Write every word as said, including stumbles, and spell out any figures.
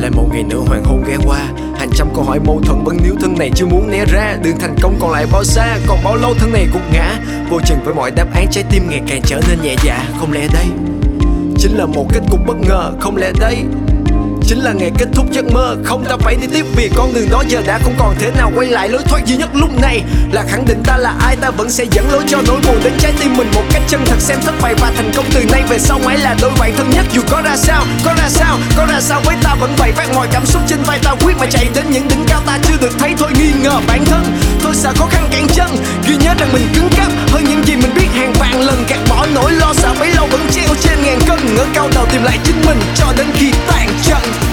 lại một ngày nữa hoàng hôn ghé qua, hàng trăm câu hỏi mâu thuẫn vẫn níu thân này chưa muốn né ra. Đường thành công còn lại bao xa, còn bao lâu thân này gục ngã. Vô chừng với mọi đáp án, trái tim ngày càng trở nên nhẹ dạ. Không lẽ đây chính là một kết cục bất ngờ? Không lẽ đây chính là ngày kết thúc giấc mơ? Không, ta phải đi tiếp vì con đường đó giờ đã không còn thể nào quay lại. Lối thoát duy nhất lúc này là khẳng định ta là ai. Ta vẫn sẽ dẫn lối cho nỗi buồn đến trái tim mình một cách chân thật. Xem thất bại và thành công từ nay về sau mãi là đôi bạn thân nhất. Dù có ra sao, có ra sao, có ra sao với ta vẫn vậy. Vác mọi cảm xúc trên vai ta quyết mà chạy đến những đỉnh cao ta chưa được thấy. Thôi nghi ngờ bản thân, thôi sợ khó khăn cản chân. Ghi nhớ rằng mình cứng cáp hơn những gì mình biết hàng vạn lần. Gạt bỏ nỗi lo sợ bấy lâu vẫn treo trên ngàn cân. Ngỡ cao đầu tìm lại chính mình cho đến khi tàn chân.